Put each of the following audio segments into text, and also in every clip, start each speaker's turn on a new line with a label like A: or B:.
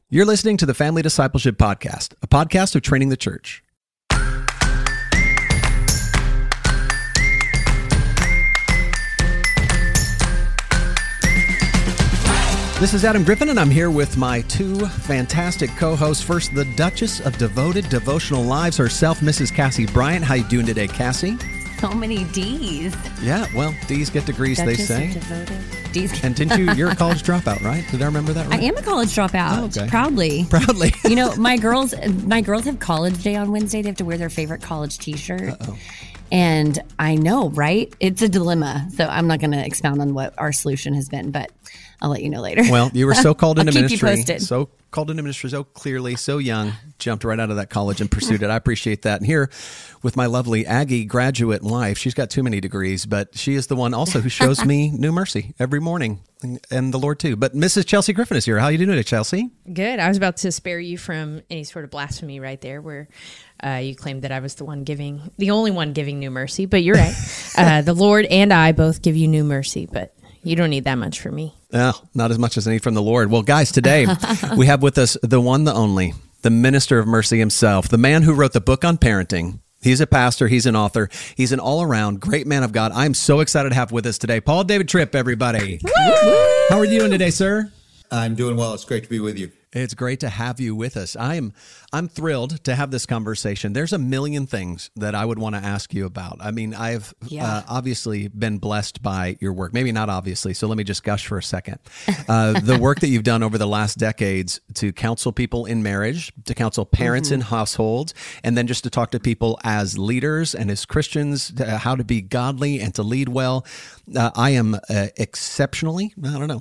A: You're listening to the Family Discipleship Podcast, a podcast of Training the Church. This is Adam Griffin, and I'm here with my two fantastic co-hosts. First, the Duchess of Devoted Devotional Lives herself, Mrs. Cassie Bryant. How you doing today, Cassie?
B: So many D's.
A: Yeah, well, D's get degrees,
B: Duchess
A: they say.
B: Of devoted. D's.
A: And you're a college dropout, right? Did I remember that right?
B: I am a college dropout.
A: Oh, okay.
B: Proudly.
A: Proudly.
B: You know, my girls have college day on Wednesday. They have to wear their favorite college t-shirt.
A: Uh-oh.
B: And I know, right? It's a dilemma. So I'm not going to expound on what our solution has been, but I'll let you know later.
A: Well, you were so called into
B: I'll keep
A: ministry.
B: you posted.
A: So called into ministry so clearly, so young, jumped right out of that college and pursued it. I appreciate that. And here with my lovely Aggie graduate wife, she's got too many degrees, but she is the one also who shows me new mercy every morning, and the Lord too. But Mrs. Chelsea Griffin is here. How are you doing today, Chelsea?
C: Good. I was about to spare you from any sort of blasphemy right there where you claimed that I was the only one giving new mercy, but you're right. The Lord and I both give you new mercy, but you don't need that much from me.
A: No, not as much as I need from the Lord. Well, guys, today we have with us the one, the only, the minister of mercy himself, the man who wrote the book on parenting. He's a pastor. He's an author. He's an all-around great man of God. I'm so excited to have with us today, Paul David Tripp, everybody. Woo! How are you doing today, sir?
D: I'm doing well. It's great to be with you.
A: It's great to have you with us. I'm thrilled to have this conversation. There's a million things that I would want to ask you about. I mean, I've obviously been blessed by your work. Maybe not obviously, so let me just gush for a second. The work that you've done over the last decades to counsel people in marriage, to counsel parents in households, and then just to talk to people as leaders and as Christians, how to be godly and to lead well. I am extremely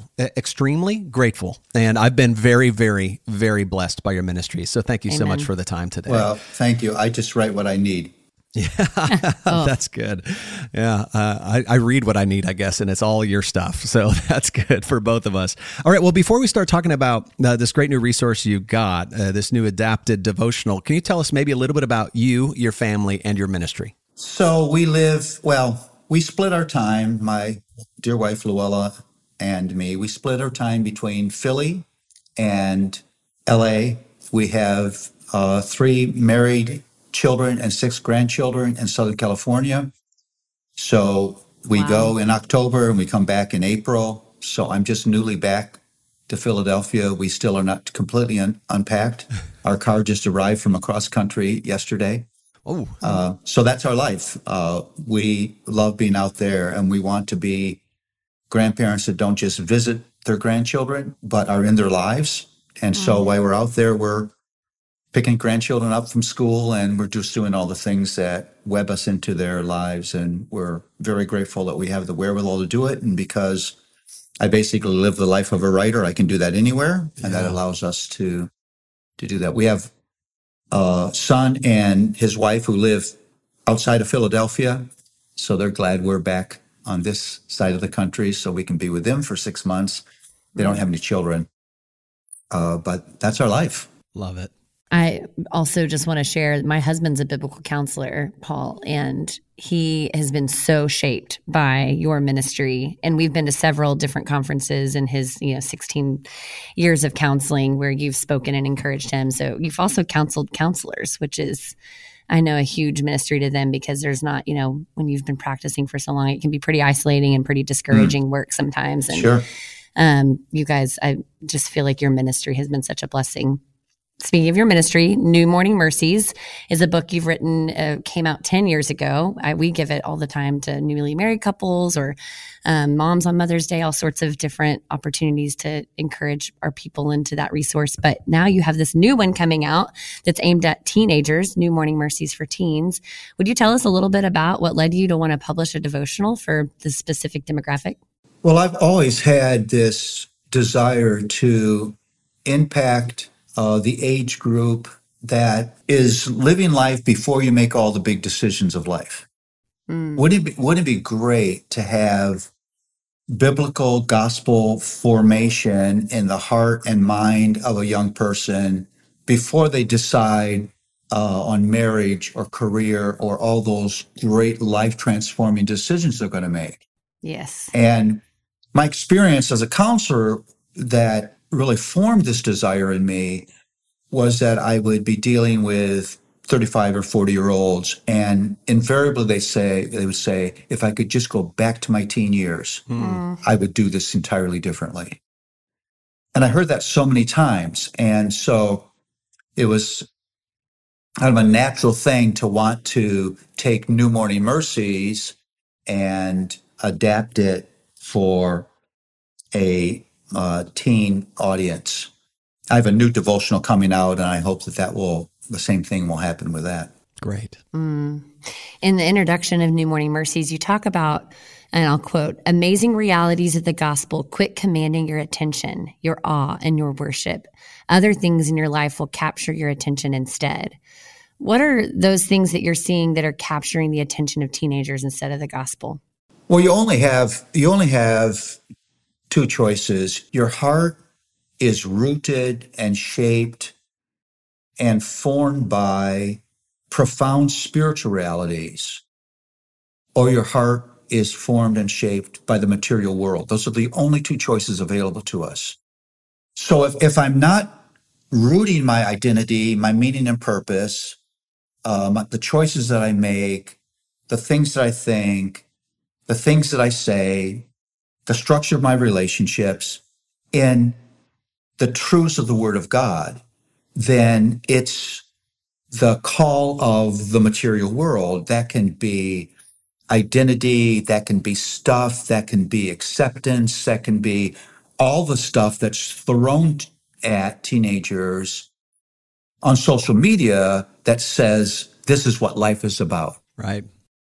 A: grateful. And I've been very, very, very blessed by your ministry. So thank you so much for the time today.
D: Well, thank you. I just write what I need.
A: Yeah, that's good. Yeah, I read what I need, I guess, and it's all your stuff. So that's good for both of us. All right, well, before we start talking about this great new resource you got, this new adapted devotional, can you tell us maybe a little bit about you, your family, and your ministry?
D: So we split our time, my dear wife, Luella, and me. We split our time between Philly and LA. We have 3 married children and 6 grandchildren in Southern California. So we go in October and we come back in April. So I'm just newly back to Philadelphia. We still are not completely unpacked. Our car just arrived from across country yesterday. So that's our life. We love being out there, and we want to be grandparents that don't just visit their grandchildren, but are in their lives. And so while we're out there, we're picking grandchildren up from school, and we're just doing all the things that web us into their lives. And we're very grateful that we have the wherewithal to do it. And because I basically live the life of a writer, I can do that anywhere. And that allows us to do that. We have a son and his wife who live outside of Philadelphia. So they're glad we're back on this side of the country so we can be with them for 6 months. They don't have any children, but that's our life.
A: Love it.
B: I also just want to share, my husband's a biblical counselor, Paul, and he has been so shaped by your ministry. And we've been to several different conferences in his 16 years of counseling where you've spoken and encouraged him. So you've also counseled counselors, which is, I know, a huge ministry to them, because there's not, when you've been practicing for so long, it can be pretty isolating and pretty discouraging work sometimes. And
D: Sure.
B: You guys, I just feel like your ministry has been such a blessing. Speaking of your ministry, New Morning Mercies is a book you've written, came out 10 years ago. We give it all the time to newly married couples or moms on Mother's Day, all sorts of different opportunities to encourage our people into that resource. But now you have this new one coming out that's aimed at teenagers, New Morning Mercies for Teens. Would you tell us a little bit about what led you to want to publish a devotional for this specific demographic?
D: Well, I've always had this desire to impact the age group that is living life before you make all the big decisions of life. Wouldn't it be great to have biblical gospel formation in the heart and mind of a young person before they decide on marriage or career or all those great life transforming decisions they're going to make?
B: Yes.
D: And my experience as a counselor, that really formed this desire in me was that I would be dealing with 35 or 40-year-olds, and invariably they would say, if I could just go back to my teen years, I would do this entirely differently. And I heard that so many times. And so it was kind of a natural thing to want to take New Morning Mercies and adapt it for a teen audience. I have a new devotional coming out, and I hope that the same thing will happen with that.
A: Great.
B: In the introduction of New Morning Mercies, you talk about, and I'll quote, amazing realities of the gospel, quit commanding your attention, your awe, and your worship. Other things in your life will capture your attention instead. What are those things that you're seeing that are capturing the attention of teenagers instead of the gospel?
D: Well, you only have two choices. Your heart is rooted and shaped and formed by profound spiritual realities, or your heart is formed and shaped by the material world. Those are the only two choices available to us. So if I'm not rooting my identity, my meaning and purpose, the choices that I make, the things that I think, the things that I say, the structure of my relationships in the truths of the Word of God, then it's the call of the material world. That can be identity, that can be stuff, that can be acceptance, that can be all the stuff that's thrown at teenagers on social media that says this is what life is about.
A: Right.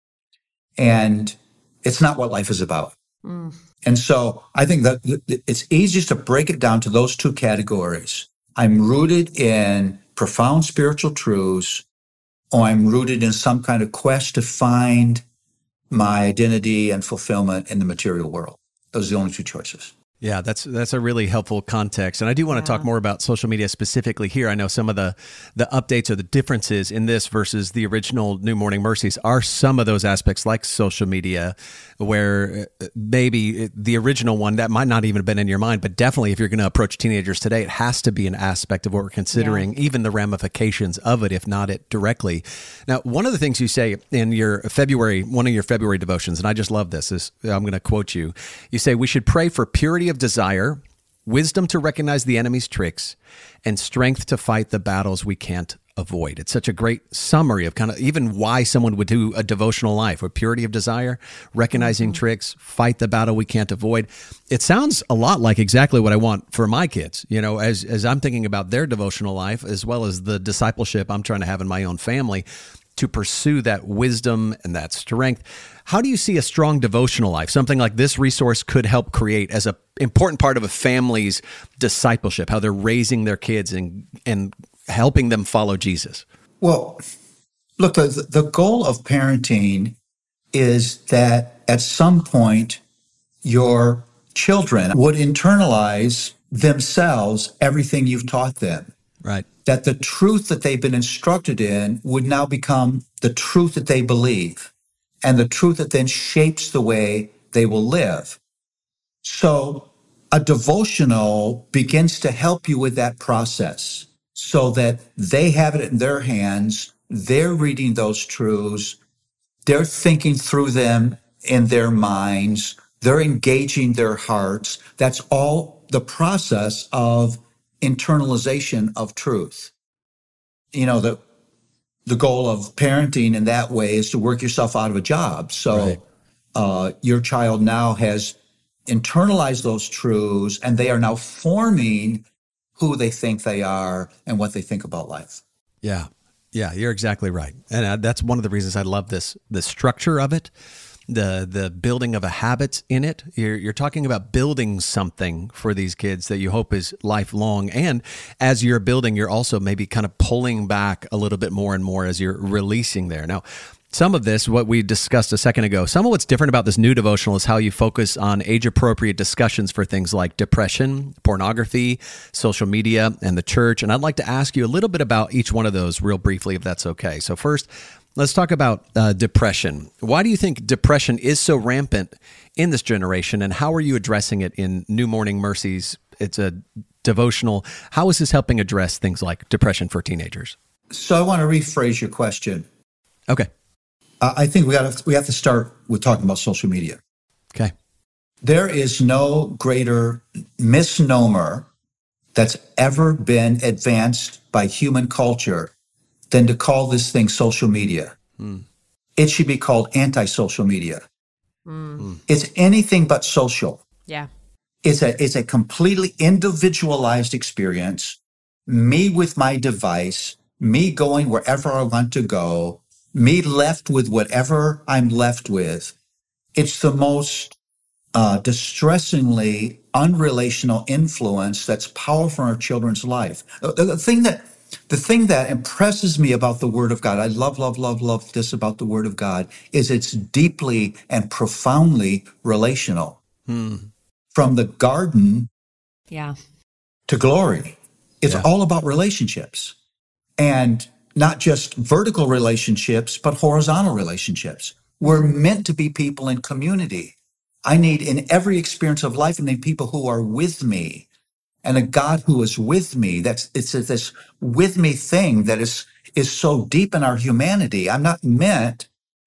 D: And it's not what life is about. And so I think that it's easiest to break it down to those two categories. I'm rooted in profound spiritual truths, or I'm rooted in some kind of quest to find my identity and fulfillment in the material world. Those are the only two choices.
A: Yeah, that's a really helpful context. And I do want to talk more about social media specifically here. I know some of the updates or the differences in this versus the original New Morning Mercies are some of those aspects like social media, where maybe the original one, that might not even have been in your mind, but definitely if you're going to approach teenagers today, it has to be an aspect of what we're considering, even the ramifications of it, if not it directly. Now, one of the things you say in one of your February devotions, and I just love this, is I'm going to quote you. You say, we should pray for purity of desire, wisdom to recognize the enemy's tricks, and strength to fight the battles we can't avoid. It's such a great summary of kind of even why someone would do a devotional life, with purity of desire, recognizing tricks, fight the battle we can't avoid. It sounds a lot like exactly what I want for my kids, as I'm thinking about their devotional life, as well as the discipleship I'm trying to have in my own family, to pursue that wisdom and that strength. How do you see a strong devotional life, something like this resource, could help create as an important part of a family's discipleship, how they're raising their kids and helping them follow Jesus?
D: Well, look, the goal of parenting is that at some point your children would internalize themselves everything you've taught them.
A: Right.
D: That the truth that they've been instructed in would now become the truth that they believe, and the truth that then shapes the way they will live. So a devotional begins to help you with that process so that they have it in their hands, they're reading those truths, they're thinking through them in their minds, they're engaging their hearts. That's all the process of internalization of truth. The goal of parenting in that way is to work yourself out of a job. So your child now has internalized those truths, and they are now forming who they think they are and what they think about life.
A: Yeah, you're exactly right. And that's one of the reasons I love the structure of it. The building of a habit in it. You're talking about building something for these kids that you hope is lifelong. And as you're building, you're also maybe kind of pulling back a little bit more and more as you're releasing there. Now, some of this, what we discussed a second ago, some of what's different about this new devotional is how you focus on age-appropriate discussions for things like depression, pornography, social media, and the church. And I'd like to ask you a little bit about each one of those real briefly, if that's okay. So first, let's talk about depression. Why do you think depression is so rampant in this generation, and how are you addressing it in New Morning Mercies? It's a devotional. How is this helping address things like depression for teenagers?
D: So I want to rephrase your question.
A: Okay.
D: I think we have to start with talking about social media.
A: Okay.
D: There is no greater misnomer that's ever been advanced by human culture than to call this thing social media. It should be called anti-social media. It's anything but social.
C: Yeah.
D: It's a completely individualized experience. Me with my device, me going wherever I want to go, me left with whatever I'm left with. It's the most distressingly unrelational influence that's powerful in our children's life. The thing that impresses me about the Word of God, I love this about the Word of God, is it's deeply and profoundly relational. From the garden
B: Yeah.
D: to glory, it's all about relationships, and not just vertical relationships, but horizontal relationships. We're meant to be people in community. I need, in every experience of life, I need people who are with me, and a God who is with me. It's this with me thing that is so deep in our humanity. I'm not meant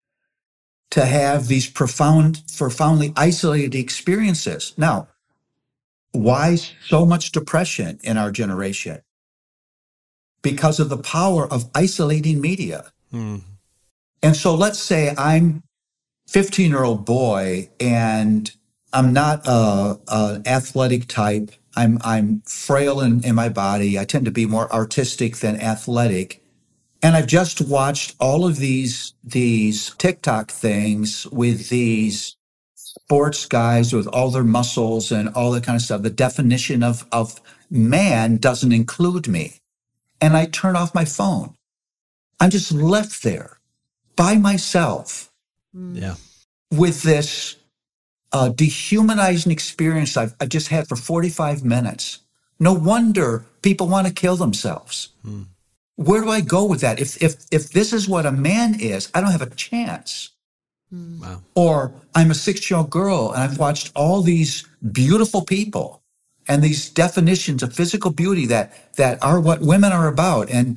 D: to have these profoundly isolated experiences. Now, why so much depression in our generation? Because of the power of isolating media. And so let's say I'm 15-year-old boy and I'm not an athletic type. I'm frail in my body. I tend to be more artistic than athletic. And I've just watched all of these TikTok things with these sports guys with all their muscles and all that kind of stuff. The definition of man doesn't include me. And I turn off my phone. I'm just left there by myself.
A: Yeah.
D: With this dehumanizing experience I've just had for 45 minutes. No wonder people want to kill themselves. Where do I go with that? If this is what a man is, I don't have a chance.
A: Wow.
D: Or I'm a 6-year-old girl and I've watched all these beautiful people and these definitions of physical beauty that are what women are about. And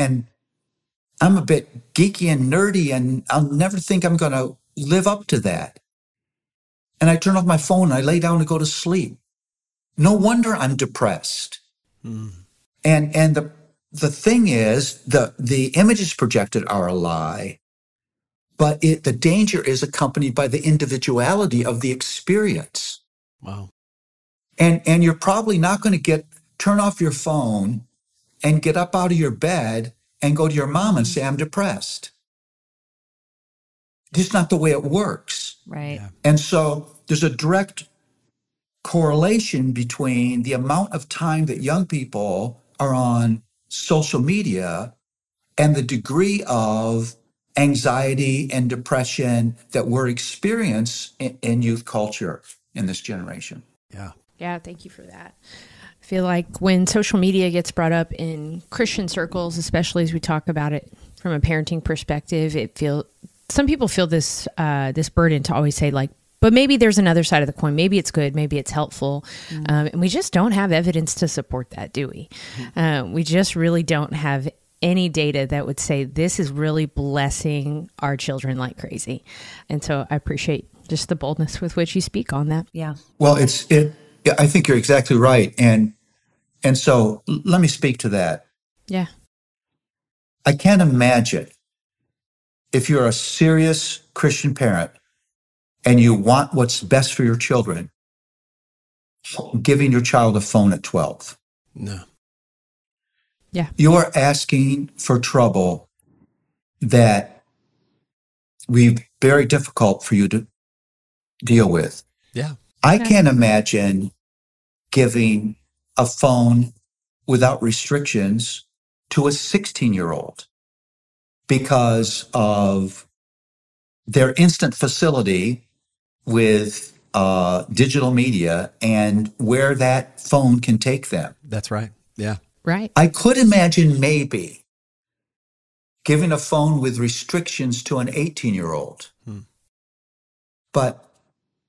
D: I'm a bit geeky and nerdy and I'll never think I'm going to live up to that. And I turn off my phone and I lay down to go to sleep. No wonder I'm depressed. And the thing is, the images projected are a lie, but the danger is accompanied by the individuality of the experience.
A: Wow.
D: And you're probably not going to turn off your phone and get up out of your bed and go to your mom and say, I'm depressed. Just not the way it works.
B: Right.
A: Yeah.
D: And so there's a direct correlation between the amount of time that young people are on social media and the degree of anxiety and depression that we're experiencing in youth culture in this generation.
A: Yeah.
C: Yeah, thank you for that. I feel like when social media gets brought up in Christian circles, especially as we talk about it from a parenting perspective, some people feel this burden to always say, like, but maybe there's another side of the coin. Maybe it's good. Maybe it's helpful. And we just don't have evidence to support that, do we? We just really don't have any data that would say this is really blessing our children like crazy. And so I appreciate just the boldness with which you speak on that.
B: Yeah.
D: Well, I think you're exactly right. And so let me speak to that.
C: Yeah.
D: I can't imagine if you're a serious Christian parent and you want what's best for your children, giving your child a phone at 12.
A: No.
C: Yeah.
D: You are asking for trouble that will be very difficult for you to deal with.
A: Yeah.
D: I can't imagine giving a phone without restrictions to a 16-year-old because of their instant facility with digital media and where that phone can take them.
A: That's right. Yeah.
C: Right.
D: I could imagine maybe giving a phone with restrictions to an 18-year-old. But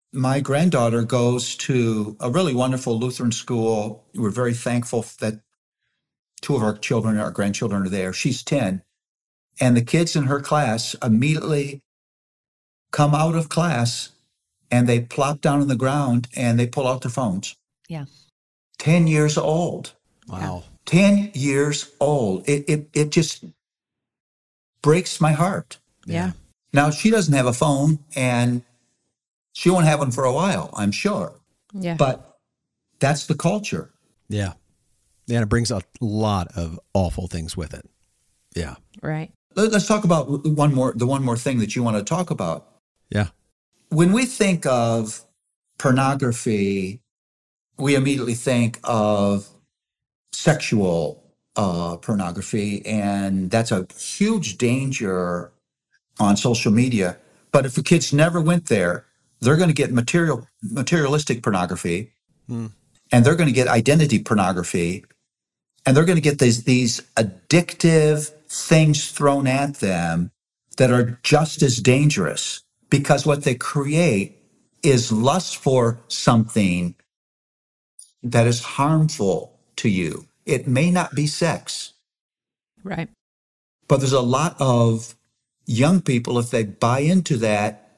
D: my granddaughter goes to a really wonderful Lutheran school. We're very thankful that two of our grandchildren are there. She's 10. And the kids in her class immediately come out of class and they plop down on the ground and they pull out their phones.
B: Yeah.
D: 10 years old.
A: Wow.
D: 10 years old. It just breaks my heart.
C: Yeah.
D: Now, she doesn't have a phone and she won't have one for a while, I'm sure.
C: Yeah.
D: But that's the culture.
A: Yeah. Yeah, and it brings a lot of awful things with it. Yeah.
C: Right.
D: Let's talk about the one more thing that you want to talk about.
A: Yeah.
D: When we think of pornography, we immediately think of sexual pornography, and that's a huge danger on social media. But if the kids never went there, they're going to get materialistic pornography, and they're going to get identity pornography, and they're going to get these addictive things thrown at them that are just as dangerous, because what they create is lust for something that is harmful to you. It may not be sex,
C: Right.
D: but there's a lot of young people, if they buy into that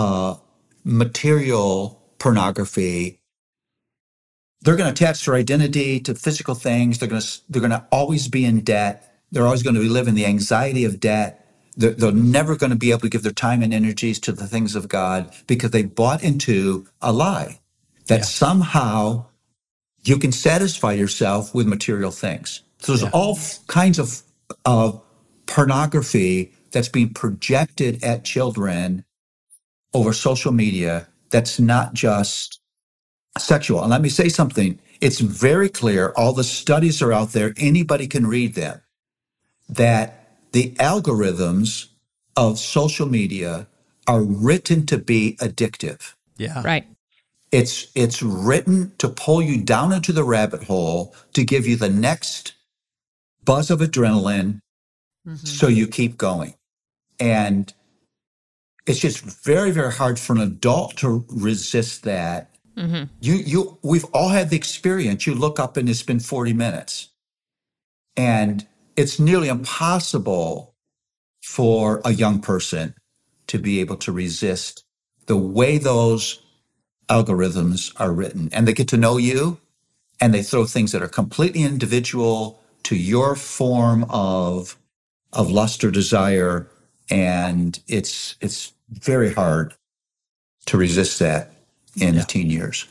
D: material pornography, they're going to attach their identity to physical things. They're going to always be in debt. They're always going to live in the anxiety of debt. They're never going to be able to give their time and energies to the things of God because they bought into a lie that somehow you can satisfy yourself with material things. So there's all kinds of pornography that's being projected at children over social media that's not just sexual. And let me say something. It's very clear. All the studies are out there. Anybody can read them. That the algorithms of social media are written to be addictive.
A: Yeah.
C: Right.
D: It's written to pull you down into the rabbit hole, to give you the next buzz of adrenaline, so you keep going. And it's just very, very hard for an adult to resist that. We've all had the experience. You look up and it's been 40 minutes. And it's nearly impossible for a young person to be able to resist the way those algorithms are written. And they get to know you, and they throw things that are completely individual to your form of lust or desire. And it's very hard to resist that in the teen years.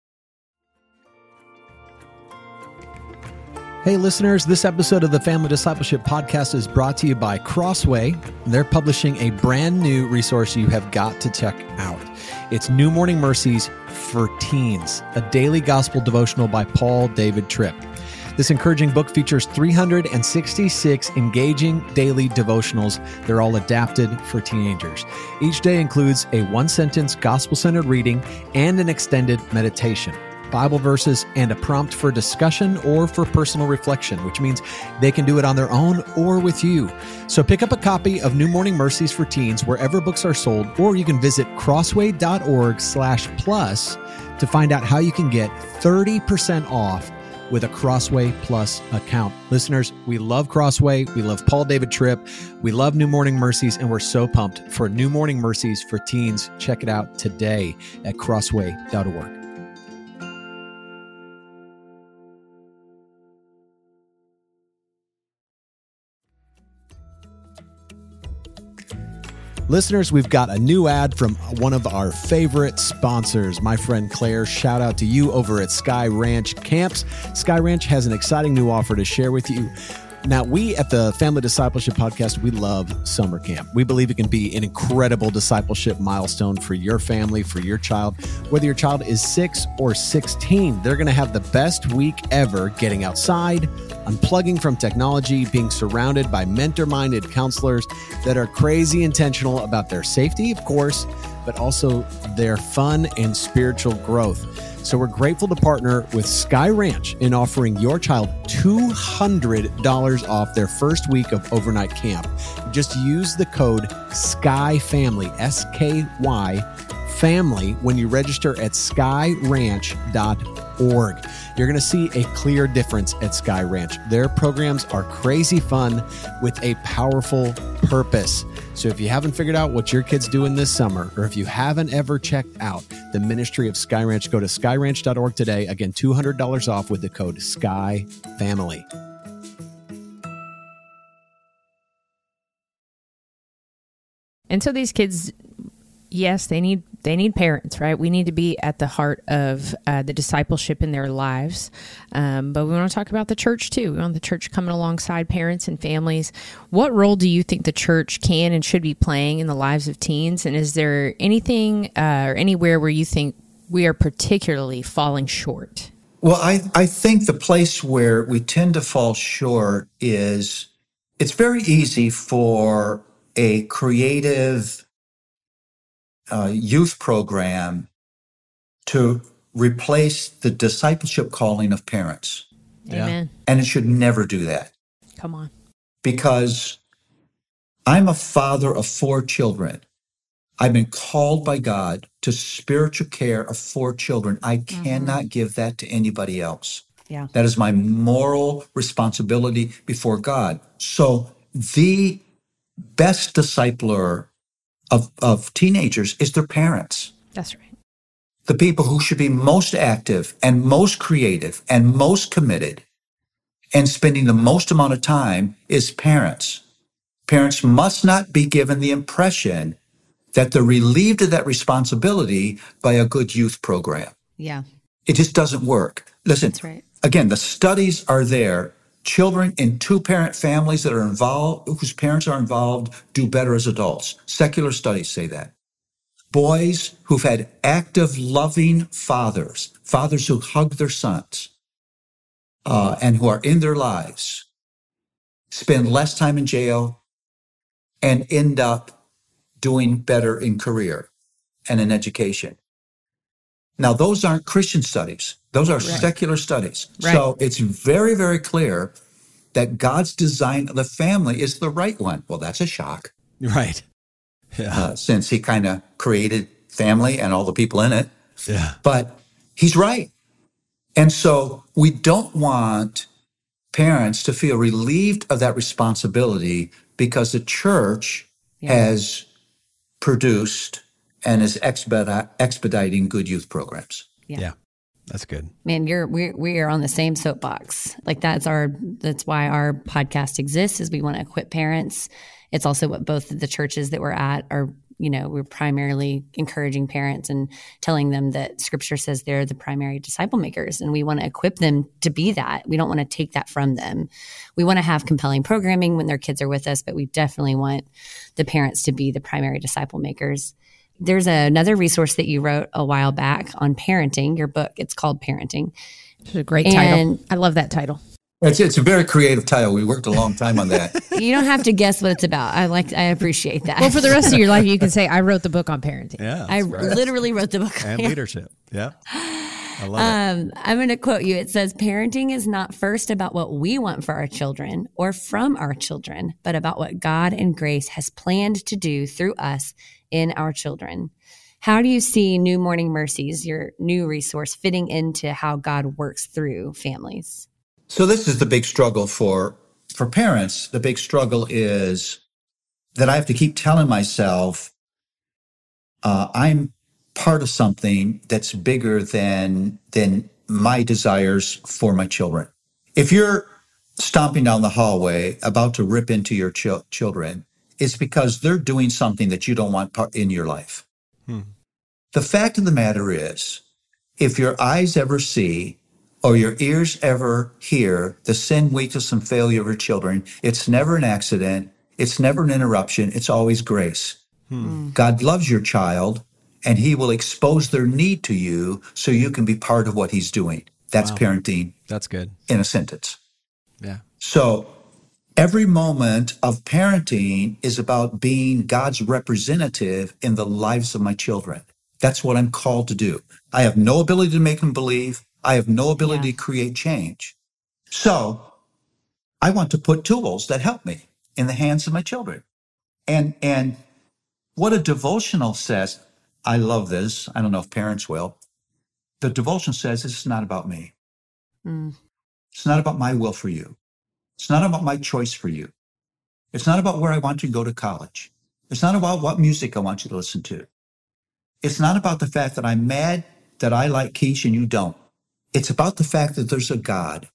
A: Hey, listeners, this episode of the Family Discipleship Podcast is brought to you by Crossway. They're publishing a brand new resource you have got to check out. It's New Morning Mercies for Teens, a daily gospel devotional by Paul David Tripp. This encouraging book features 366 engaging daily devotionals. They're all adapted for teenagers. Each day includes a one-sentence gospel-centered reading and an extended meditation, Bible verses, and a prompt for discussion or for personal reflection, which means they can do it on their own or with you. So pick up a copy of New Morning Mercies for Teens wherever books are sold, or you can visit crossway.org/plus to find out how you can get 30% off with a Crossway Plus account. Listeners, we love Crossway. We love Paul David Tripp. We love New Morning Mercies, and we're so pumped for New Morning Mercies for Teens. Check it out today at crossway.org. Listeners, we've got a new ad from one of our favorite sponsors, my friend Claire. Shout out to you over at Sky Ranch Camps. Sky Ranch has an exciting new offer to share with you. Now, we at the Family Discipleship Podcast, we love summer camp. We believe it can be an incredible discipleship milestone for your family, for your child. Whether your child is 6 or 16, they're going to have the best week ever getting outside, unplugging from technology, being surrounded by mentor-minded counselors that are crazy intentional about their safety, of course, but also their fun and spiritual growth. So we're grateful to partner with Sky Ranch in offering your child $200 off their first week of overnight camp. Just use the code SKYFAMILY, SKY family when you register at skyranch.org. You're going to see a clear difference at Sky Ranch. Their programs are crazy fun with a powerful purpose. So if you haven't figured out what your kid's doing this summer, or if you haven't ever checked out the ministry of Sky Ranch, go to skyranch.org today. Again, $200 off with the code SKYFamily.
C: And so these kids, yes, they need parents, right? We need to be at the heart of the discipleship in their lives. But we want to talk about the church too. We want the church coming alongside parents and families. What role do you think the church can and should be playing in the lives of teens? And is there anything or anywhere where you think we are particularly falling short?
D: Well, I think the place where we tend to fall short is it's very easy for a creative youth program to replace the discipleship calling of parents.
C: Amen.
D: And it should never do that.
C: Come on.
D: Because I'm a father of 4 children. I've been called by God to spiritual care of 4 children. I cannot give that to anybody else.
B: Yeah.
D: That is my moral responsibility before God. So the best discipler of teenagers is their parents.
C: That's right.
D: The people who should be most active and most creative and most committed and spending the most amount of time is parents. Parents must not be given the impression that they're relieved of that responsibility by a good youth program.
B: Yeah.
D: It just doesn't work. Listen,
B: That's right.
D: Again, the studies are there. Children in 2-parent families that are involved, whose parents are involved, do better as adults. Secular studies say that. Boys who've had active, loving fathers who hug their sons, and who are in their lives, spend less time in jail and end up doing better in career and in education. Now, those aren't Christian studies. Those are secular studies.
C: Right.
D: So it's very, very clear that God's design of the family is the right one. Well, that's a shock.
A: Right. Yeah.
D: Since he kind of created family and all the people in it.
A: Yeah.
D: But he's right. And so we don't want parents to feel relieved of that responsibility because the church has produced and is expediting good youth programs.
A: Yeah. That's good.
B: Man, we are on the same soapbox. Like that's why our podcast exists, is we want to equip parents. It's also what both of the churches that we're at are, we're primarily encouraging parents and telling them that Scripture says they're the primary disciple makers, and we want to equip them to be that. We don't want to take that from them. We want to have compelling programming when their kids are with us, but we definitely want the parents to be the primary disciple makers. There's another resource that you wrote a while back on parenting, your book. It's called Parenting.
C: It's a great title. I love that title.
D: It's a very creative title. We worked a long time on that.
B: You don't have to guess what it's about. I appreciate that.
C: Well, for the rest of your life, you can say, I wrote the book on parenting.
A: Yeah.
B: I literally wrote the book.
A: And leadership. Yeah. I love it.
B: I'm going to quote you. It says, parenting is not first about what we want for our children or from our children, but about what God and grace has planned to do through us in our children. How do you see New Morning Mercies, your new resource, fitting into how God works through families?
D: So this is the big struggle for parents. The big struggle is that I have to keep telling myself, I'm part of something that's bigger than my desires for my children. If you're stomping down the hallway about to rip into your children, it's because they're doing something that you don't want in your life. The fact of the matter is, if your eyes ever see or your ears ever hear the sin, weakness, and failure of your children, it's never an accident. It's never an interruption. It's always grace. God loves your child, and he will expose their need to you so you can be part of what he's doing. That's parenting.
A: That's good.
D: In a sentence.
A: Yeah.
D: So every moment of parenting is about being God's representative in the lives of my children. That's what I'm called to do. I have no ability to make them believe. I have no ability to create change. So I want to put tools that help me in the hands of my children. And what a devotional says, I love this. I don't know if parents will. The devotion says this is not about me.
B: Mm.
D: It's not about my will for you. It's not about my choice for you. It's not about where I want you to go to college. It's not about what music I want you to listen to. It's not about the fact that I'm mad that I like quiche and you don't. It's about the fact that there's a God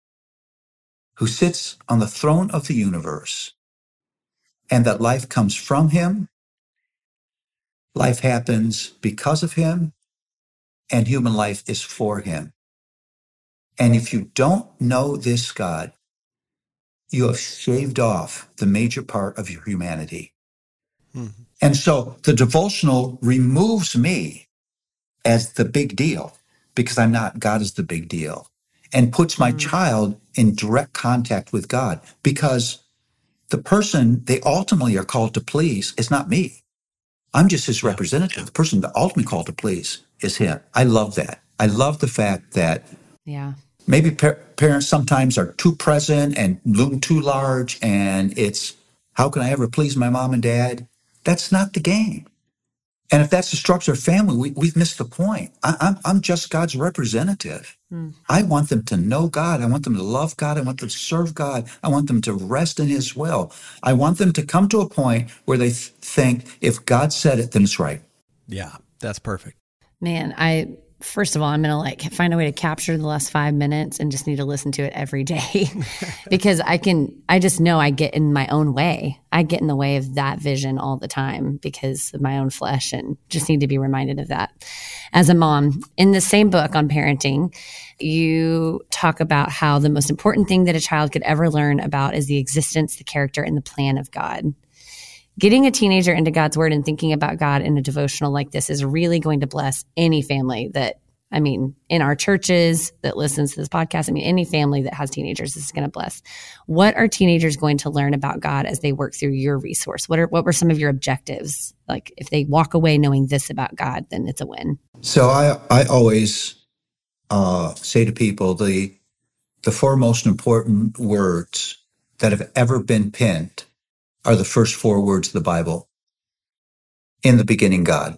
D: who sits on the throne of the universe and that life comes from him, life happens because of him, and human life is for him. And if you don't know this God, you have shaved off the major part of your humanity. Mm-hmm. And so the devotional removes me as the big deal because I'm not. God is the big deal, and puts my child in direct contact with God, because the person they ultimately are called to please is not me. I'm just his representative. The person that ultimately called to please is him. I love that. I love the fact that maybe parents sometimes are too present and loom too large, and it's, how can I ever please my mom and dad? That's not the game. And if that's the structure of family, we've missed the point. I'm just God's representative. I want them to know God. I want them to love God. I want them to serve God. I want them to rest in his will. I want them to come to a point where they think if God said it, then it's right.
A: Yeah, that's perfect.
B: Man, first of all, I'm going to find a way to capture the last 5 minutes and just need to listen to it every day because I just know I get in my own way. I get in the way of that vision all the time because of my own flesh, and just need to be reminded of that. As a mom, in the same book on parenting, you talk about how the most important thing that a child could ever learn about is the existence, the character, and the plan of God. Getting a teenager into God's word and thinking about God in a devotional like this is really going to bless any family in our churches that listens to this podcast. Any family that has teenagers, this is going to bless. What are teenagers going to learn about God as they work through your resource? What were some of your objectives? Like, if they walk away knowing this about God, then it's a win.
D: So I always say to people, the four most important words that have ever been penned are the first 4 words of the Bible. In the beginning, God.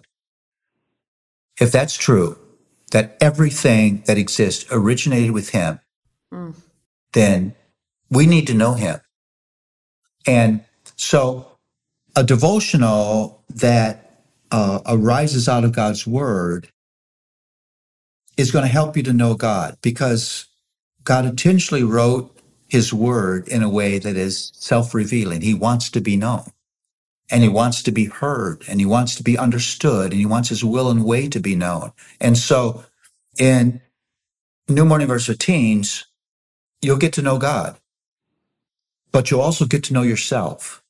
D: If that's true, that everything that exists originated with him, then we need to know him. And so a devotional that arises out of God's word is going to help you to know God, because God intentionally wrote his word in a way that is self-revealing. He wants to be known, and he wants to be heard, and he wants to be understood, and he wants his will and way to be known. And so in New Morning Verse for Teens, you'll get to know God, but you'll also get to know yourself.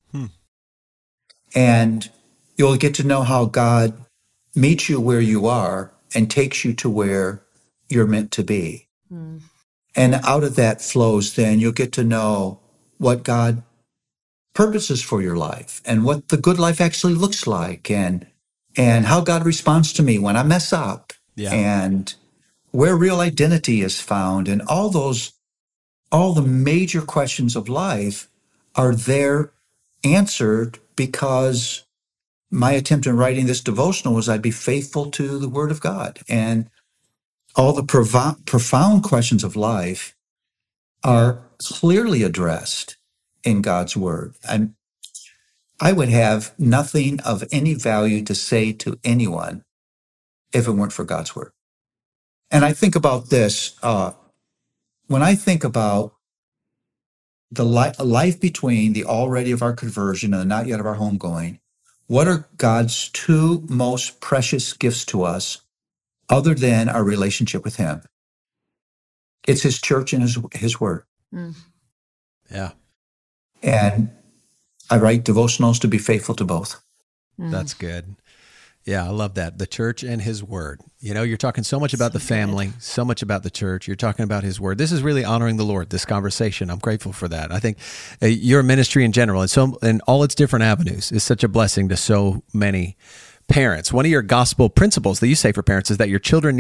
D: And you'll get to know how God meets you where you are and takes you to where you're meant to be. And out of that flows, then you'll get to know what God purposes for your life and what the good life actually looks like, and how God responds to me when I mess up, and where real identity is found, and all the major questions of life are there answered because my attempt in writing this devotional was I'd be faithful to the Word of God. And all the profound questions of life are clearly addressed in God's Word. And I would have nothing of any value to say to anyone if it weren't for God's Word. And I think about this, when I think about the life between the already of our conversion and the not yet of our homegoing, what are God's 2 most precious gifts to us other than our relationship with him? It's his church and his word.
A: Yeah.
D: And I write devotionals to be faithful to both.
A: That's good. Yeah, I love that. The church and his word. You're talking so much about the family, so much about the church. You're talking about his word. This is really honoring the Lord, this conversation. I'm grateful for that. I think your ministry in general, and all its different avenues, is such a blessing to so many parents. One of your gospel principles that you say for parents is that your children need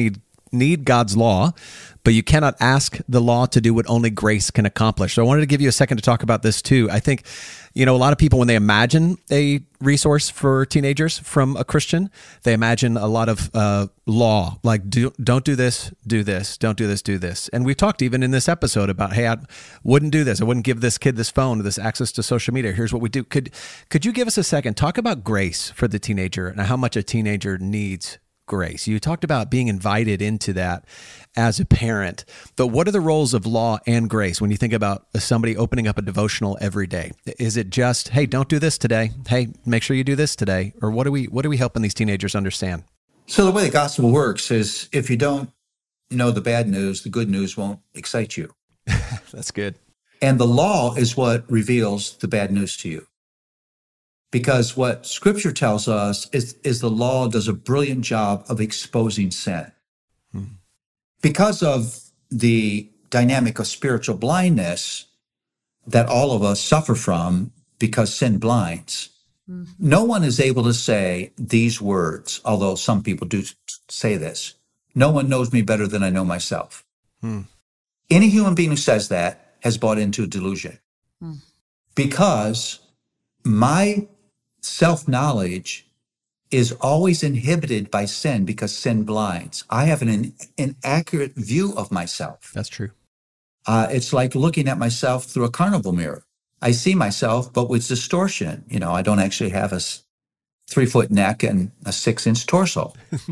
A: need God's law, but you cannot ask the law to do what only grace can accomplish. So I wanted to give you a second to talk about this too. I think, a lot of people, when they imagine a resource for teenagers from a Christian, they imagine a lot of law, like don't do this, do this, don't do this, do this. And we've talked even in this episode about, hey, I wouldn't do this. I wouldn't give this kid this phone, this access to social media. Here's what we do. Could you give us a second? Talk about grace for the teenager and how much a teenager needs grace. You talked about being invited into that as a parent, but what are the roles of law and grace when you think about somebody opening up a devotional every day? Is it just, hey, don't do this today. Hey, make sure you do this today. Or what are we helping these teenagers understand?
D: So the way the gospel works is if you don't know the bad news, the good news won't excite you.
A: That's good.
D: And the law is what reveals the bad news to you. Because what Scripture tells us is the law does a brilliant job of exposing sin. Because of the dynamic of spiritual blindness that all of us suffer from because sin blinds, no one is able to say these words, although some people do say this. No one knows me better than I know myself. Any human being who says that has bought into a delusion. Because my self-knowledge is always inhibited by sin because sin blinds. I have an inaccurate view of myself.
A: That's true.
D: It's like looking at myself through a carnival mirror. I see myself, but with distortion. I don't actually have a 3-foot neck and a 6-inch torso.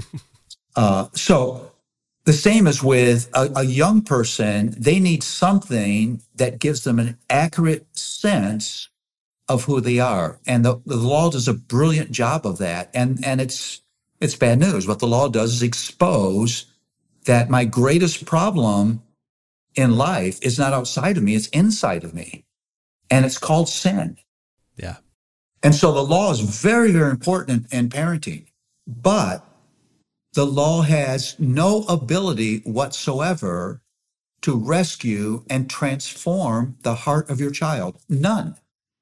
D: So the same as with a young person, they need something that gives them an accurate sense of who they are. And the law does a brilliant job of that. And it's bad news. What the law does is expose that my greatest problem in life is not outside of me, it's inside of me. And it's called sin.
A: Yeah.
D: And so the law is very, very important in parenting. But the law has no ability whatsoever to rescue and transform the heart of your child. None.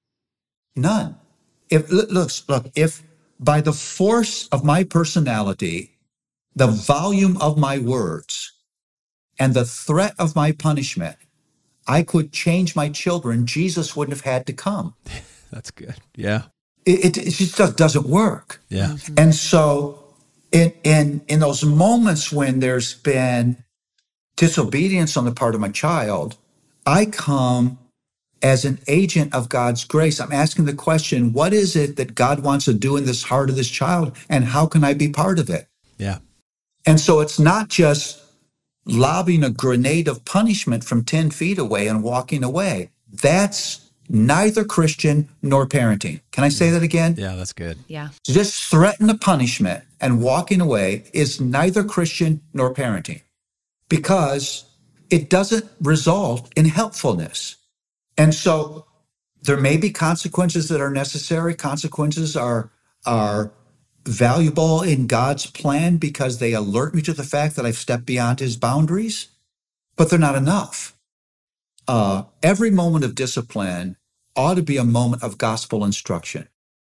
D: If by the force of my personality, the volume of my words, and the threat of my punishment, I could change my children, Jesus wouldn't have had to come.
A: That's good. Yeah.
D: It just doesn't work.
A: Yeah.
D: And so in those moments when there's been disobedience on the part of my child, I come as an agent of God's grace. I'm asking the question, what is it that God wants to do in this heart of this child, and how can I be part of it?
A: Yeah.
D: And so it's not just lobbing a grenade of punishment from 10 feet away and walking away. That's neither Christian nor parenting. Can I say that again?
A: Yeah, that's good.
B: Yeah.
D: To just threaten a punishment and walking away is neither Christian nor parenting, because it doesn't result in helpfulness. And so there may be consequences that are necessary. Consequences are valuable in God's plan because they alert me to the fact that I've stepped beyond his boundaries, but they're not enough. Every moment of discipline ought to be a moment of gospel instruction.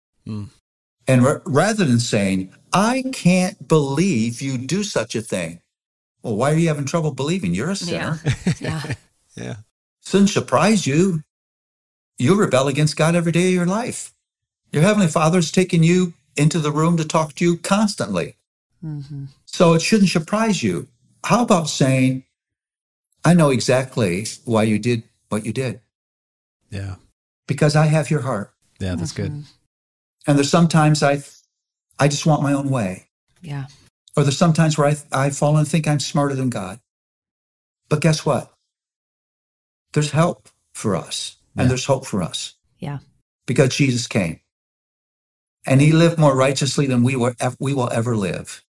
D: And rather than saying, I can't believe you do such a thing. Well, why are you having trouble believing? You're a sinner.
B: Yeah.
A: Yeah.
D: Shouldn't surprise you. You rebel against God every day of your life. Your Heavenly Father's taking you into the room to talk to you constantly. So it shouldn't surprise you. How about saying, I know exactly why you did what you did.
A: Yeah.
D: Because I have your heart.
A: Yeah, that's good.
D: And there's sometimes I just want my own way.
B: Yeah.
D: Or there's sometimes where I fall and think I'm smarter than God. But guess what? There's help for us, and there's hope for us.
B: Yeah.
D: Because Jesus came, and he lived more righteously than we will ever live.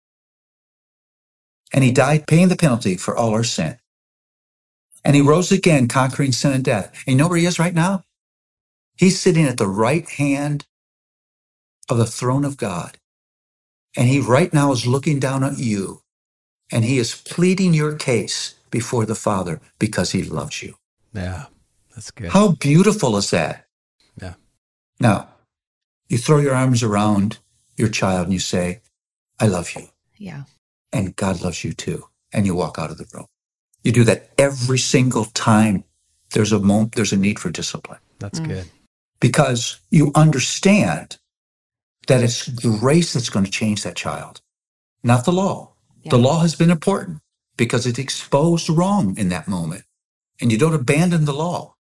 D: And he died paying the penalty for all our sin. And he rose again, conquering sin and death. And you know where he is right now? He's sitting at the right hand of the throne of God. And he right now is looking down at you, and he is pleading your case before the Father because he loves you.
A: Yeah, that's good.
D: How beautiful is that?
A: Yeah.
D: Now, you throw your arms around your child and you say, I love you.
B: Yeah.
D: And God loves you too. and you walk out of the room. You do that every single time there's a need for discipline.
A: That's good.
D: Because you understand that it's grace that's going to change that child, not the law. Yeah. The law has been important because it exposed wrong in that moment, and you don't abandon the law.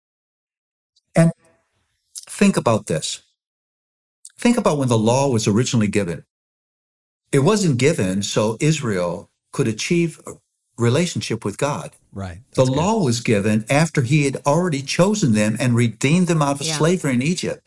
D: And think about this. Think about when the law was originally given. It wasn't given so Israel could achieve a relationship with God.
A: Right.
D: The law was given after he had already chosen them and redeemed them out of slavery in Egypt.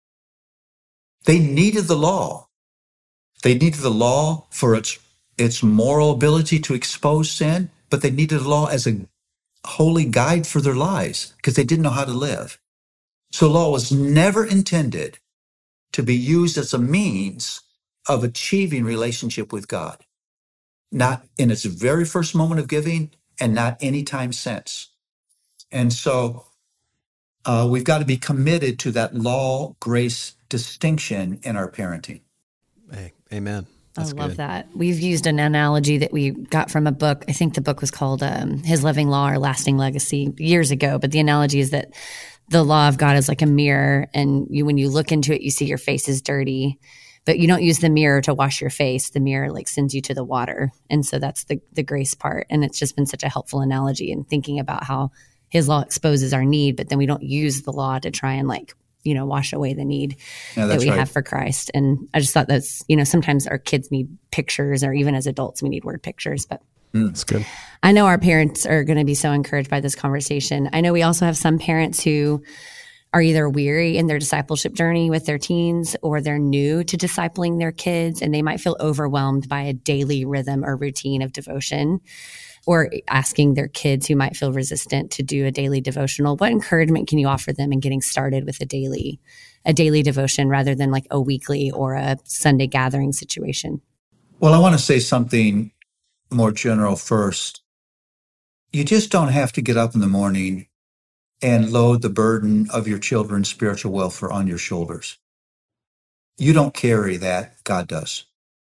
D: They needed the law. They needed the law for its moral ability to expose sin, but they needed the law as a holy guide for their lives because they didn't know how to live. So law was never intended to be used as a means of achieving relationship with God. Not in its very first moment of giving and not any time since. And so we've got to be committed to that law-grace distinction in our parenting.
A: Hey, amen. That's
B: I love
A: good.
B: that. We've used an analogy that we got from a book. I think the book was called His Loving Law or Lasting Legacy years ago. But the analogy is that the law of God is like a mirror, and when you look into it, you see your face is dirty, but you don't use the mirror to wash your face. The mirror like sends you to the water. And so that's the grace part. And it's just been such a helpful analogy in thinking about how his law exposes our need, but then we don't use the law to try and wash away the need that we have for Christ. And I just thought that's, sometimes our kids need pictures, or even as adults, we need word pictures, but
A: that's good.
B: I know our parents are going to be so encouraged by this conversation. I know we also have some parents who are either weary in their discipleship journey with their teens, or they're new to discipling their kids, and they might feel overwhelmed by a daily rhythm or routine of devotion, or asking their kids who might feel resistant to do a daily devotional. What encouragement can you offer them in getting started with a daily devotion rather than like a weekly or a Sunday gathering situation?
D: Well, I want to say something more general first. You just don't have to get up in the morning and load the burden of your children's spiritual welfare on your shoulders. You don't carry that, God does.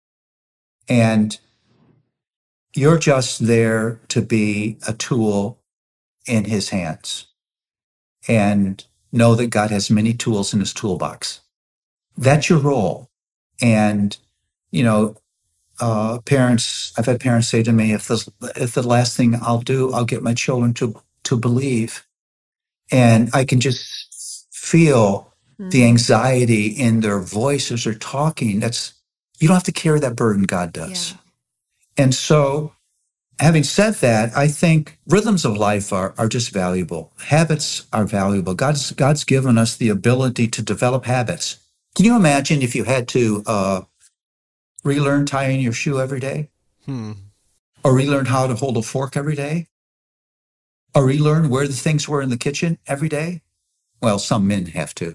D: And you're just there to be a tool in his hands. And know that God has many tools in his toolbox. That's your role. And, parents, I've had parents say to me, if the last thing I'll do, I'll get my children to believe. And I can just feel the anxiety in their voice as they're talking. You don't have to carry that burden, God does. Yeah. And so, having said that, I think rhythms of life are just valuable. Habits are valuable. God's given us the ability to develop habits. Can you imagine if you had to relearn tying your shoe every day? Or relearn how to hold a fork every day? Or relearn where the things were in the kitchen every day? Well, some men have to.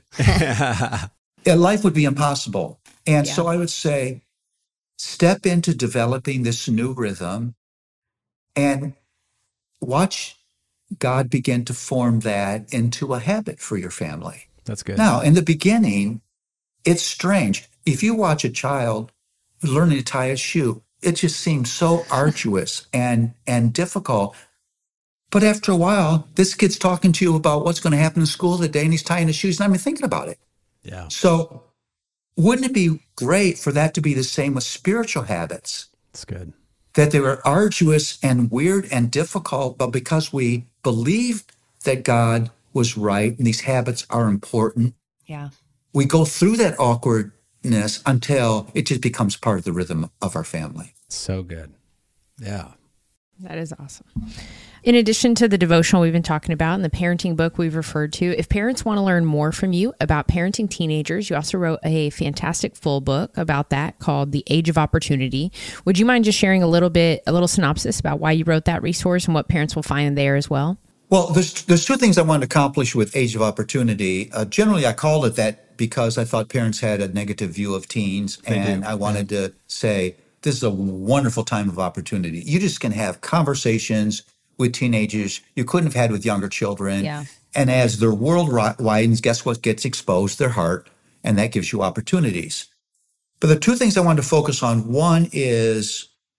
D: Life would be impossible. And so I would say, step into developing this new rhythm and watch God begin to form that into a habit for your family.
A: That's good.
D: Now, in the beginning, it's strange. If you watch a child learning to tie a shoe, it just seems so arduous and difficult. But after a while, this kid's talking to you about what's going to happen in school that day, and he's tying his shoes, not even thinking about it.
A: Yeah.
D: So wouldn't it be great for that to be the same with spiritual habits?
A: That's good.
D: That they were arduous and weird and difficult, but because we believed that God was right and these habits are important, we go through that awkwardness until it just becomes part of the rhythm of our family.
A: So good. Yeah.
C: That is awesome. In addition to the devotional we've been talking about and the parenting book we've referred to, if parents want to learn more from you about parenting teenagers, you also wrote a fantastic full book about that called The Age of Opportunity. Would you mind just sharing a little synopsis about why you wrote that resource and what parents will find there as well?
D: Well, there's two things I wanted to accomplish with Age of Opportunity. Generally, I called it that because I thought parents had a negative view of teens, and I wanted to say, this is a wonderful time of opportunity. You just can have conversations with teenagers you couldn't have had with younger children.
B: Yeah.
D: And as their world widens, guess what gets exposed? Their heart. And that gives you opportunities. But the two things I wanted to focus on, one is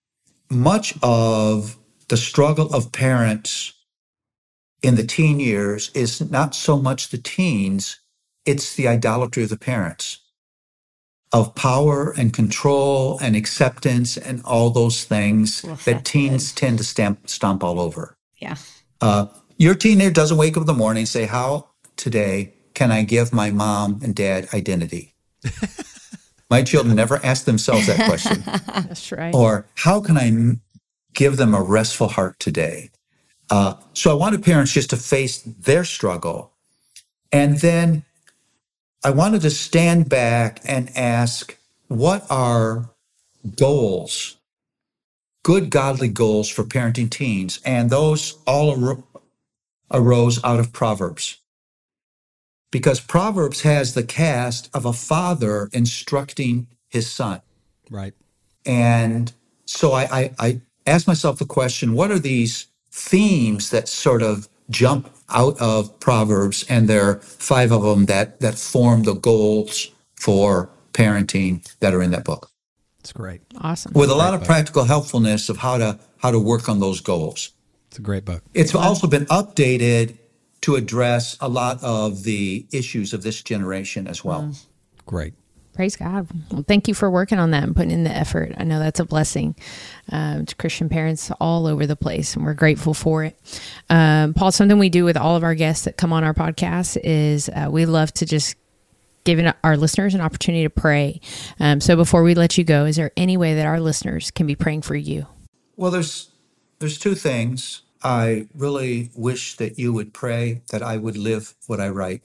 D: much of the struggle of parents in the teen years is not so much the teens, it's the idolatry of the parents, of power and control and acceptance and all those things that teens tend to stomp all over.
B: Yeah.
D: Your teenager doesn't wake up in the morning and say, how today can I give my mom and dad identity? My children never ask themselves that question.
C: That's right.
D: Or how can I give them a restful heart today? So I wanted parents just to face their struggle. And then I wanted to stand back and ask, what are goals, good godly goals for parenting teens? And those all arose out of Proverbs. Because Proverbs has the cast of a father instructing his son.
A: Right.
D: And so I asked myself the question, what are these themes that sort of jump out of Proverbs? And there are 5 of them that form the goals for parenting that are in that book.
A: It's great.
C: Awesome.
D: With a lot of practical helpfulness of how to work on those goals.
A: It's a great book.
D: It's also been updated to address a lot of the issues of this generation as well.
A: Great.
C: Praise God. Well, thank you for working on that and putting in the effort. I know that's a blessing to Christian parents all over the place, and we're grateful for it. Paul, something we do with all of our guests that come on our podcast is we love to just give our listeners an opportunity to pray. So before we let you go, is there any way that our listeners can be praying for you?
D: Well, there's 2 things. I really wish that you would pray that I would live what I write.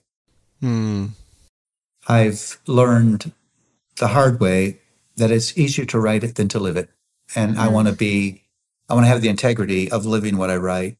D: I've learned the hard way that it's easier to write it than to live it. And I want to have the integrity of living what I write.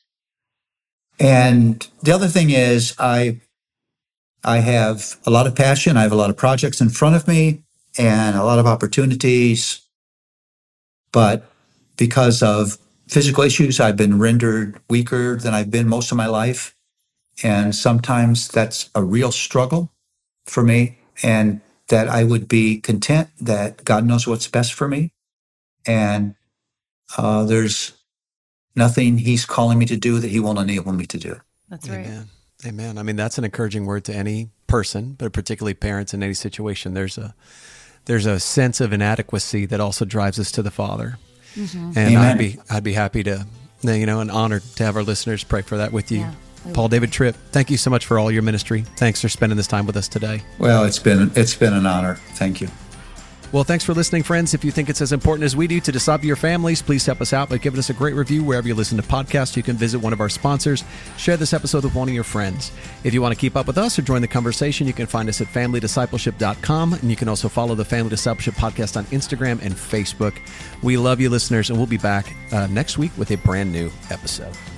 D: And the other thing is I have a lot of passion. I have a lot of projects in front of me and a lot of opportunities. But because of physical issues, I've been rendered weaker than I've been most of my life. And sometimes that's a real struggle for me. And that I would be content that God knows what's best for me. And there's nothing he's calling me to do that he won't enable me to do.
B: That's right.
A: Amen. Amen. I mean, that's an encouraging word to any person, but particularly parents in any situation. There's a sense of inadequacy that also drives us to the Father. And
D: Amen.
A: I'd be happy to, and honored to have our listeners pray for that with you.
B: Yeah.
A: Paul David Tripp, thank you so much for all your ministry. Thanks for spending this time with us today.
D: Well, it's been an honor. Thank you.
A: Well, thanks for listening, friends. If you think it's as important as we do to disciple your families, please help us out by giving us a great review wherever you listen to podcasts. You can visit one of our sponsors. Share this episode with one of your friends. If you want to keep up with us or join the conversation, you can find us at familydiscipleship.com, and you can also follow the Family Discipleship Podcast on Instagram and Facebook. We love you, listeners, and we'll be back next week with a brand new episode.